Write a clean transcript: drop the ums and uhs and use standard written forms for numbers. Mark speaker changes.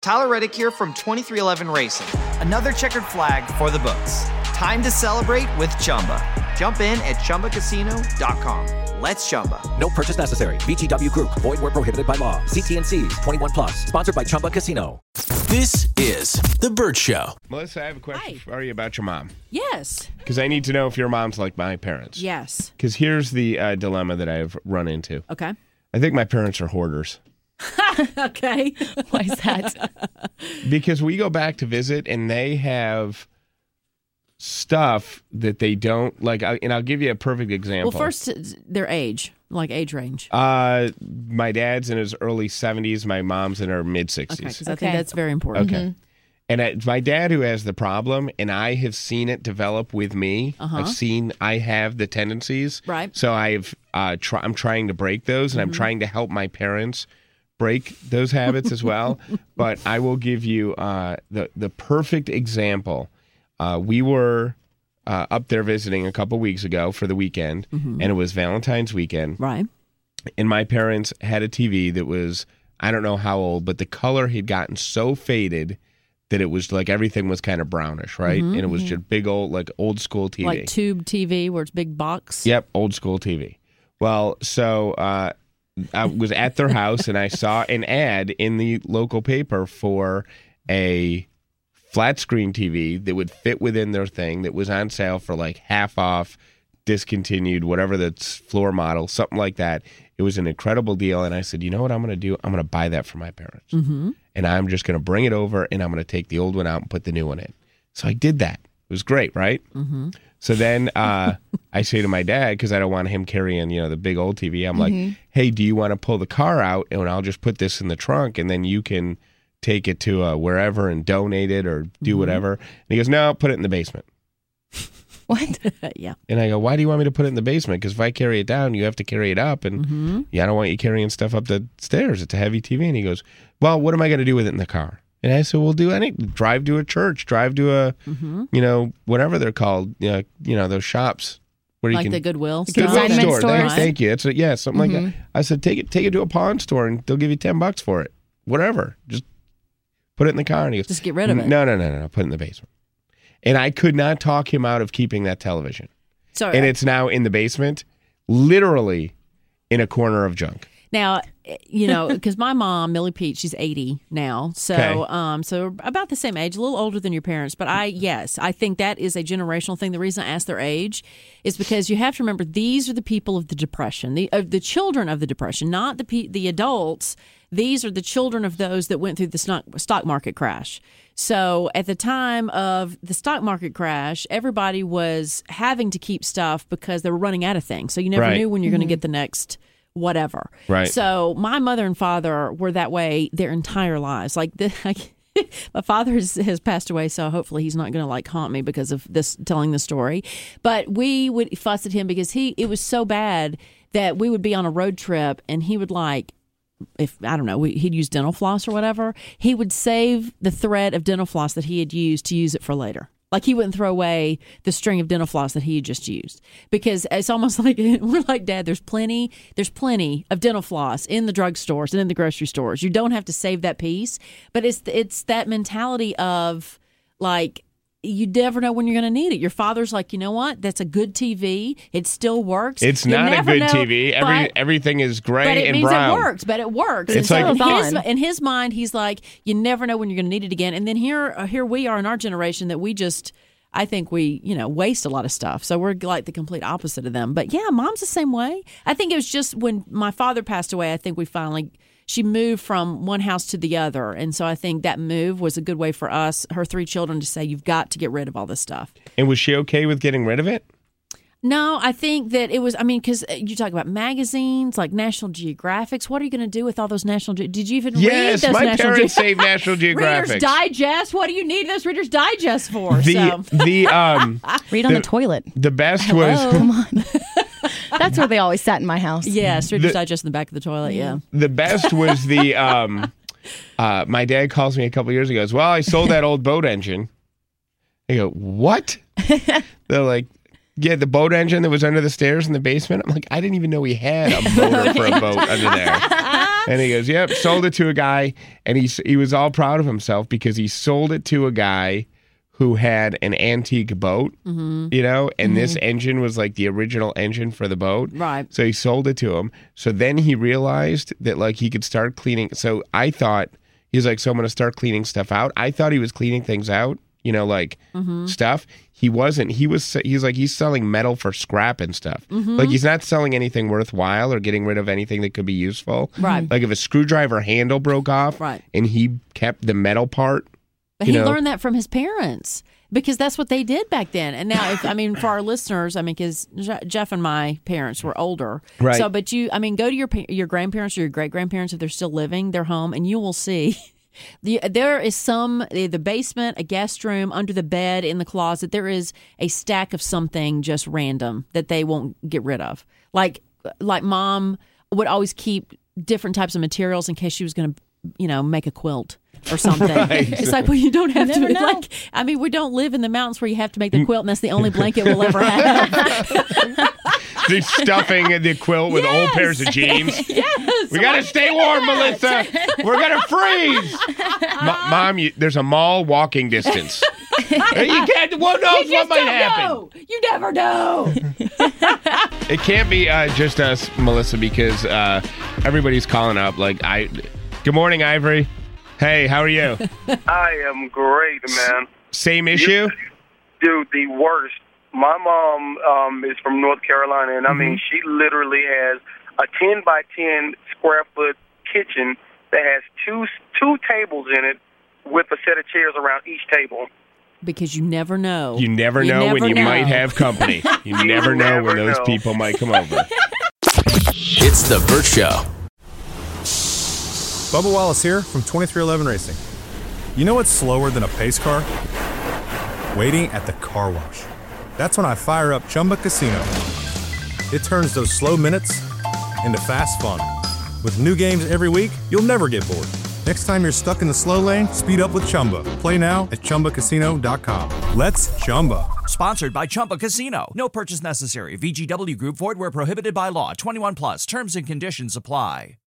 Speaker 1: Tyler Reddick here from 2311 Racing. Another checkered flag for the books. Time to celebrate with Chumba. Jump in at ChumbaCasino.com. Let's Chumba.
Speaker 2: No purchase necessary. VGW Group. Void where prohibited by law. See T&Cs. 21 plus. Sponsored by Chumba Casino.
Speaker 3: This is The Bert Show.
Speaker 4: Melissa, I have a question for you about your mom.
Speaker 5: Yes.
Speaker 4: Because I need to know if your mom's like my parents.
Speaker 5: Yes.
Speaker 4: Because here's the dilemma that I've run into.
Speaker 5: Okay.
Speaker 4: I think my parents are hoarders.
Speaker 5: Okay.
Speaker 6: Why is that?
Speaker 4: Because we go back to visit and they have stuff that they don't like. And I'll give you a perfect example.
Speaker 5: Well, first, their age, like age range.
Speaker 4: My dad's in his early 70s. My mom's in her mid 60s.
Speaker 5: Okay, because I think that's very important.
Speaker 4: Okay. And it's my dad who has the problem, and I have seen it develop with me. I have the tendencies.
Speaker 5: Right.
Speaker 4: So I'm trying to break those, and I'm trying to help my parents break those habits as well. But I will give you the perfect example. We were up there visiting a couple weeks ago for the weekend, and it was Valentine's weekend.
Speaker 5: Right.
Speaker 4: And my parents had a TV that was, I don't know how old, but the color had gotten so faded that it was like everything was kind of brownish, right? And it was just big old, like old school TV.
Speaker 5: Like tube TV where it's big box?
Speaker 4: Yep, old school TV. Well, so I was at their house and I saw an ad in the local paper for a flat screen TV that would fit within their thing that was on sale for like half off, discontinued, whatever that's floor model, something like that. It was an incredible deal. And I said, you know what I'm going to do? I'm going to buy that for my parents. And I'm just going to bring it over and I'm going to take the old one out and put the new one in. So I did that. It was great, right? So then I say to my dad, because I don't want him carrying, the big old TV, I'm like, hey, do you want to pull the car out and I'll just put this in the trunk and then you can take it to wherever and donate it or do whatever. And he goes, no, put it in the basement.
Speaker 6: What?
Speaker 5: Yeah.
Speaker 4: And I go, why do you want me to put it in the basement? Because if I carry it down, you have to carry it up. And I don't want you carrying stuff up the stairs. It's a heavy TV. And he goes, well, what am I going to do with it in the car? And I said, we'll do anything. Drive to a church. Drive to a, whatever they're called, those shops. Where you
Speaker 5: like
Speaker 4: can,
Speaker 5: the Goodwill
Speaker 6: consignment
Speaker 4: store.
Speaker 6: stores.
Speaker 4: Thank you. It's something like that. I said, take it to a pawn store and they'll give you $10 for it. Whatever. Just put it in the car. And he goes,
Speaker 5: just get rid of it.
Speaker 4: No. Put it in the basement. And I could not talk him out of keeping that television.
Speaker 5: Sorry.
Speaker 4: And it's now in the basement, literally in a corner of junk.
Speaker 5: Now, because my mom, Millie Pete, she's 80 now. So so about the same age, a little older than your parents. But I think that is a generational thing. The reason I ask their age is because you have to remember these are the people of the Depression, the children of the Depression, not the adults. These are the children of those that went through the stock market crash. So at the time of the stock market crash, everybody was having to keep stuff because they were running out of things. So you never knew when you're going to get the next whatever.
Speaker 4: Right.
Speaker 5: So my mother and father were that way their entire lives. Like my father has passed away, so hopefully he's not going to haunt me because of this telling the story. But we would fuss at him because it was so bad that we would be on a road trip and he would if I don't know, he'd use dental floss or whatever, he would save the thread of dental floss that he had used to use it for later. Like he wouldn't throw away the string of dental floss that he had just used, because it's almost like we're like, Dad, there's plenty of dental floss in the drugstores and in the grocery stores. You don't have to save that piece, but it's that mentality of like, you never know when you're going to need it. Your father's like, you know what? That's a good TV. It still works.
Speaker 4: It's not a good TV. Everything is gray and brown.
Speaker 5: But it works.
Speaker 4: It's
Speaker 5: in his mind, he's like, you never know when you're going to need it again. And then here we are in our generation that I think we waste a lot of stuff. So we're like the complete opposite of them. But yeah, Mom's the same way. I think it was just when my father passed away, I think she moved from one house to the other. And so I think that move was a good way for us, her 3 children, to say, you've got to get rid of all this stuff.
Speaker 4: And was she okay with getting rid of it?
Speaker 5: No, I think that it was, because you talk about magazines, like National Geographics. What are you going to do with all those did you even read those
Speaker 4: Yes, my parents saved National Geographic.
Speaker 5: Reader's Digest? What do you need those Reader's Digest for?
Speaker 6: Read on the toilet.
Speaker 4: The best was...
Speaker 6: Come on. That's where they always sat in my house.
Speaker 5: Yes, Reader's Digest in the back of the toilet, yeah.
Speaker 4: The best was the... my dad calls me a couple years ago. Goes, well, I sold that old boat engine. I go, what? They're like, Yeah, the boat engine that was under the stairs in the basement. I'm like, I didn't even know he had a motor for a boat under there. And he goes, yep, sold it to a guy. And he was all proud of himself because he sold it to a guy who had an antique boat, you know, and this engine was like the original engine for the boat.
Speaker 5: Right.
Speaker 4: So he sold it to him. So then he realized that like he could start cleaning. So I thought, he was like, so I'm going to start cleaning stuff out. I thought he was cleaning things out, you know, like stuff. He wasn't. He's like, he's selling metal for scrap and stuff. Like he's not selling anything worthwhile or getting rid of anything that could be useful.
Speaker 5: Right.
Speaker 4: Like if a screwdriver handle broke off and he kept the metal part.
Speaker 5: But he learned that from his parents because that's what they did back then. And now, for our listeners, because Jeff and my parents were older.
Speaker 4: Right.
Speaker 5: So, but go to your grandparents or your great-grandparents if they're still living, their home, and you will see there is the basement, a guest room, under the bed, in the closet. There is a stack of something just random that they won't get rid of. Like Mom would always keep different types of materials in case she was going to, make a quilt or something.
Speaker 4: Right.
Speaker 5: It's like, well, you don't have to.
Speaker 6: never know.
Speaker 5: We don't live in the mountains where you have to make the quilt, and that's the only blanket we'll ever have.
Speaker 4: The stuffing the quilt with old pairs of jeans.
Speaker 5: Yes,
Speaker 4: We gotta stay warm, Melissa. We're gonna freeze. Mom, there's a mall walking distance. You can't. Who knows what might happen?
Speaker 5: You never know.
Speaker 4: It can't be just us, Melissa, because everybody's calling up. Good morning, Ivory. Hey, how are you?
Speaker 7: I am great, man.
Speaker 4: Same issue?
Speaker 7: Dude, the worst. My mom is from North Carolina, and she literally has a 10 by 10 square foot kitchen that has two tables in it with a set of chairs around each table.
Speaker 5: Because you never know.
Speaker 4: You never know when you might have company. You never know when those people might come over.
Speaker 3: It's The Burt Show.
Speaker 8: Bubba Wallace here from 2311 Racing. You know what's slower than a pace car? Waiting at the car wash. That's when I fire up Chumba Casino. It turns those slow minutes into fast fun. With new games every week, you'll never get bored. Next time you're stuck in the slow lane, speed up with Chumba. Play now at ChumbaCasino.com. Let's Chumba.
Speaker 9: Sponsored by Chumba Casino. No purchase necessary. VGW Group. Void where prohibited by law. 21 plus. Terms and conditions apply.